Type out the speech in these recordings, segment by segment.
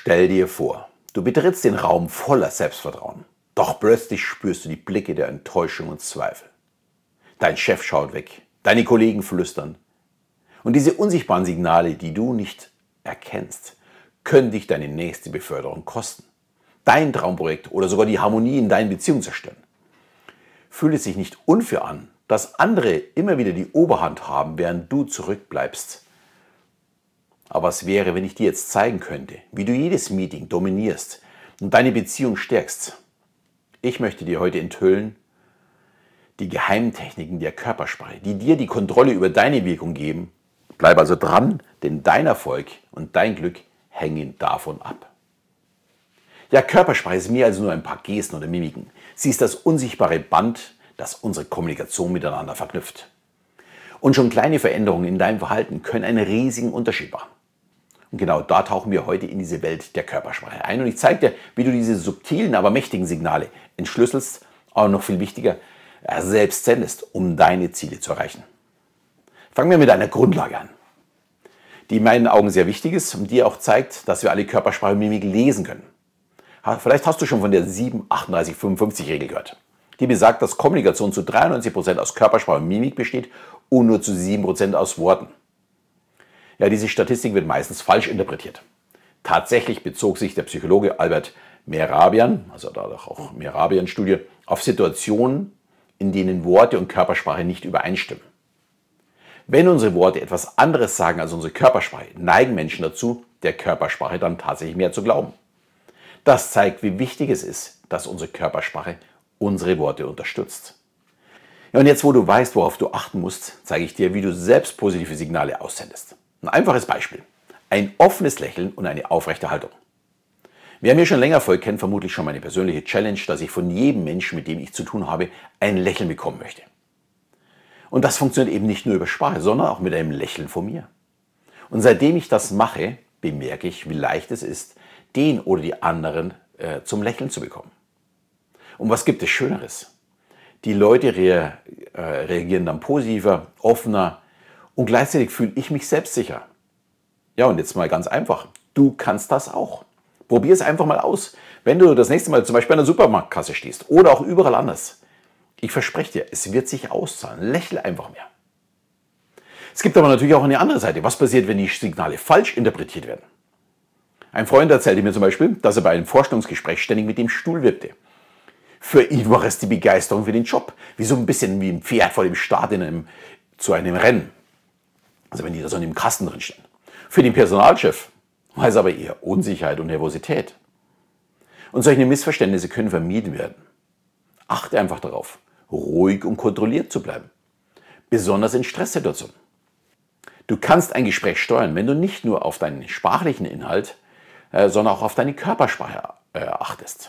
Stell dir vor, du betrittst den Raum voller Selbstvertrauen. Doch plötzlich spürst du die Blicke der Enttäuschung und Zweifel. Dein Chef schaut weg, deine Kollegen flüstern. Und diese unsichtbaren Signale, die du nicht erkennst, können dich deine nächste Beförderung kosten. Dein Traumprojekt oder sogar die Harmonie in deinen Beziehungen zerstören. Fühlt es sich nicht unfair an, dass andere immer wieder die Oberhand haben, während du zurückbleibst? Aber was wäre, wenn ich dir jetzt zeigen könnte, wie du jedes Meeting dominierst und deine Beziehung stärkst? Ich möchte dir heute enthüllen, die Geheimtechniken der Körpersprache, die dir die Kontrolle über deine Wirkung geben. Bleib also dran, denn dein Erfolg und dein Glück hängen davon ab. Ja, Körpersprache ist mehr als nur ein paar Gesten oder Mimiken. Sie ist das unsichtbare Band, das unsere Kommunikation miteinander verknüpft. Und schon kleine Veränderungen in deinem Verhalten können einen riesigen Unterschied machen. Und genau da tauchen wir heute in diese Welt der Körpersprache ein. Und ich zeige dir, wie du diese subtilen, aber mächtigen Signale entschlüsselst, aber noch viel wichtiger, selbst sendest, um deine Ziele zu erreichen. Fangen wir mit einer Grundlage an, die in meinen Augen sehr wichtig ist und die auch zeigt, dass wir alle Körpersprache und Mimik lesen können. Vielleicht hast du schon von der 7-38-55-Regel gehört. Die besagt, dass Kommunikation zu 93% aus Körpersprache und Mimik besteht und nur zu 7% aus Worten. Ja, diese Statistik wird meistens falsch interpretiert. Tatsächlich bezog sich der Psychologe Albert Mehrabian, also dadurch auch Mehrabian-Studie, auf Situationen, in denen Worte und Körpersprache nicht übereinstimmen. Wenn unsere Worte etwas anderes sagen als unsere Körpersprache, neigen Menschen dazu, der Körpersprache dann tatsächlich mehr zu glauben. Das zeigt, wie wichtig es ist, dass unsere Körpersprache unsere Worte unterstützt. Ja, und jetzt, wo du weißt, worauf du achten musst, zeige ich dir, wie du selbst positive Signale aussendest. Ein einfaches Beispiel. Ein offenes Lächeln und eine aufrechte Haltung. Wer mir schon länger folgt, kennt vermutlich schon meine persönliche Challenge, dass ich von jedem Menschen, mit dem ich zu tun habe, ein Lächeln bekommen möchte. Und das funktioniert eben nicht nur über Sprache, sondern auch mit einem Lächeln von mir. Und seitdem ich das mache, bemerke ich, wie leicht es ist, den oder die anderen zum Lächeln zu bekommen. Und was gibt es Schöneres? Die Leute reagieren dann positiver, offener und gleichzeitig fühle ich mich selbstsicher. Ja, und jetzt mal ganz einfach. Du kannst das auch. Probier es einfach mal aus. Wenn du das nächste Mal zum Beispiel an der Supermarktkasse stehst oder auch überall anders. Ich verspreche dir, es wird sich auszahlen. Lächle einfach mehr. Es gibt aber natürlich auch eine andere Seite. Was passiert, wenn die Signale falsch interpretiert werden? Ein Freund erzählte mir zum Beispiel, dass er bei einem Vorstellungsgespräch ständig mit dem Stuhl wippte. Für ihn war es die Begeisterung für den Job. Wie so ein bisschen wie ein Pferd vor dem Start zu einem Rennen. Also wenn die da so in dem Kasten drin stehen. Für den Personalchef war es aber eher Unsicherheit und Nervosität. Und solche Missverständnisse können vermieden werden. Achte einfach darauf, ruhig und kontrolliert zu bleiben. Besonders in Stresssituationen. Du kannst ein Gespräch steuern, wenn du nicht nur auf deinen sprachlichen Inhalt, sondern auch auf deine Körpersprache achtest.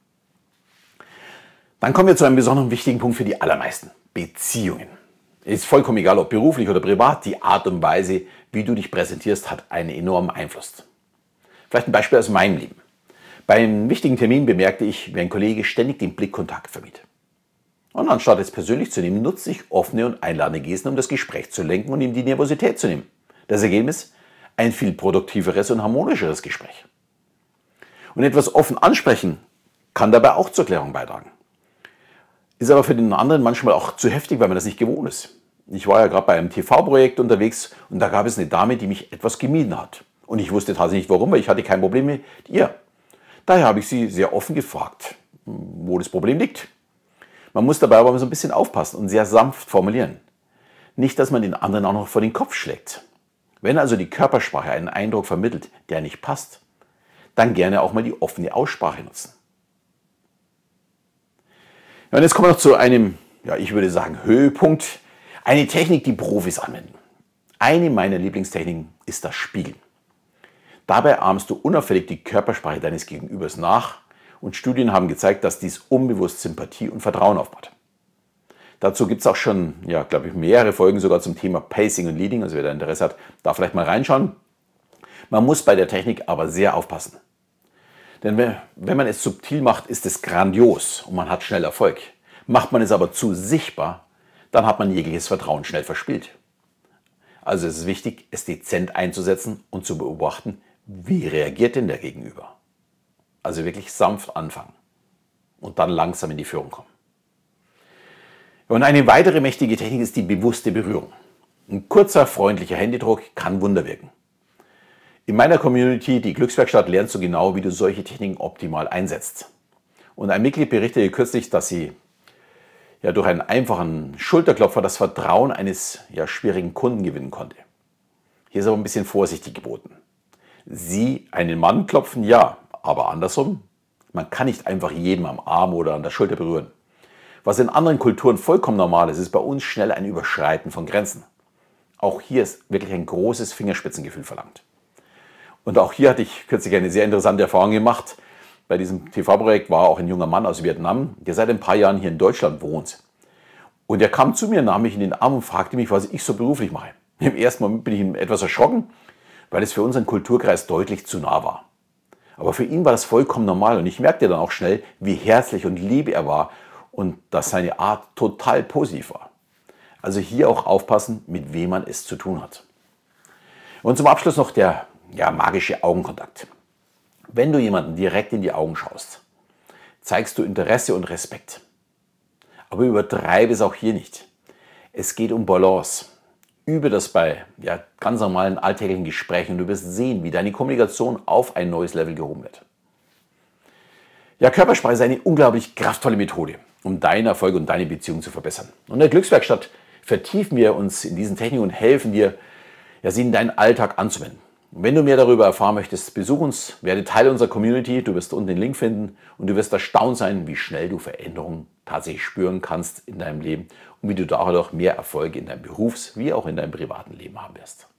Dann kommen wir zu einem besonderen wichtigen Punkt für die allermeisten. Beziehungen. Es ist vollkommen egal, ob beruflich oder privat, die Art und Weise, wie du dich präsentierst, hat einen enormen Einfluss. Vielleicht ein Beispiel aus meinem Leben. Bei einem wichtigen Termin bemerkte ich, wie ein Kollege ständig den Blickkontakt vermied. Und anstatt es persönlich zu nehmen, nutzte ich offene und einladende Gesten, um das Gespräch zu lenken und ihm die Nervosität zu nehmen. Das Ergebnis? Ein viel produktiveres und harmonischeres Gespräch. Und etwas offen ansprechen kann dabei auch zur Klärung beitragen. Ist aber für den anderen manchmal auch zu heftig, weil man das nicht gewohnt ist. Ich war ja gerade bei einem TV-Projekt unterwegs und da gab es eine Dame, die mich etwas gemieden hat. Und ich wusste tatsächlich nicht warum, weil ich hatte kein Problem mit ihr. Daher habe ich sie sehr offen gefragt, wo das Problem liegt. Man muss dabei aber so ein bisschen aufpassen und sehr sanft formulieren. Nicht, dass man den anderen auch noch vor den Kopf schlägt. Wenn also die Körpersprache einen Eindruck vermittelt, der nicht passt, dann gerne auch mal die offene Aussprache nutzen. Ja, und jetzt kommen wir noch zu einem, ich würde sagen, Höhepunkt. Eine Technik, die Profis anwenden. Eine meiner Lieblingstechniken ist das Spiegeln. Dabei ahmst du unauffällig die Körpersprache deines Gegenübers nach und Studien haben gezeigt, dass dies unbewusst Sympathie und Vertrauen aufbaut. Dazu gibt es auch schon, mehrere Folgen sogar zum Thema Pacing und Leading. Also wer da Interesse hat, darf vielleicht mal reinschauen. Man muss bei der Technik aber sehr aufpassen. Denn wenn man es subtil macht, ist es grandios und man hat schnell Erfolg. Macht man es aber zu sichtbar, dann hat man jegliches Vertrauen schnell verspielt. Also es ist wichtig, es dezent einzusetzen und zu beobachten, Wie reagiert denn der Gegenüber? Also wirklich sanft anfangen und dann langsam in die Führung kommen. Und eine weitere mächtige Technik ist die bewusste Berührung. Ein kurzer, freundlicher Händedruck kann Wunder wirken. In meiner Community, die Glückswerkstatt, lernst du genau, wie du solche Techniken optimal einsetzt. Und ein Mitglied berichtete kürzlich, dass sie durch einen einfachen Schulterklopfer das Vertrauen eines schwierigen Kunden gewinnen konnte. Hier ist aber ein bisschen vorsichtig geboten. Sie einen Mann klopfen, ja, aber andersrum. Man kann nicht einfach jedem am Arm oder an der Schulter berühren. Was in anderen Kulturen vollkommen normal ist, ist bei uns schnell ein Überschreiten von Grenzen. Auch hier ist wirklich ein großes Fingerspitzengefühl verlangt. Und auch hier hatte ich kürzlich eine sehr interessante Erfahrung gemacht. Bei diesem TV-Projekt war auch ein junger Mann aus Vietnam, der seit ein paar Jahren hier in Deutschland wohnt. Und er kam zu mir, nahm mich in den Arm und fragte mich, was ich so beruflich mache. Im ersten Moment bin ich ihm etwas erschrocken, weil es für unseren Kulturkreis deutlich zu nah war. Aber für ihn war das vollkommen normal und ich merkte dann auch schnell, wie herzlich und lieb er war und dass seine Art total positiv war. Also hier auch aufpassen, mit wem man es zu tun hat. Und zum Abschluss noch der magische Augenkontakt. Wenn du jemanden direkt in die Augen schaust, zeigst du Interesse und Respekt. Aber übertreibe es auch hier nicht. Es geht um Balance. Übe das bei ganz normalen alltäglichen Gesprächen und du wirst sehen, wie deine Kommunikation auf ein neues Level gehoben wird. Ja, Körpersprache ist eine unglaublich kraftvolle Methode, um deinen Erfolg und deine Beziehung zu verbessern. Und in der Glückswerkstatt vertiefen wir uns in diesen Techniken und helfen dir, sie in deinen Alltag anzuwenden. Und wenn du mehr darüber erfahren möchtest, besuch uns, werde Teil unserer Community, du wirst unten den Link finden und du wirst erstaunt sein, wie schnell du Veränderungen tatsächlich spüren kannst in deinem Leben und wie du dadurch mehr Erfolg in deinem Berufs- wie auch in deinem privaten Leben haben wirst.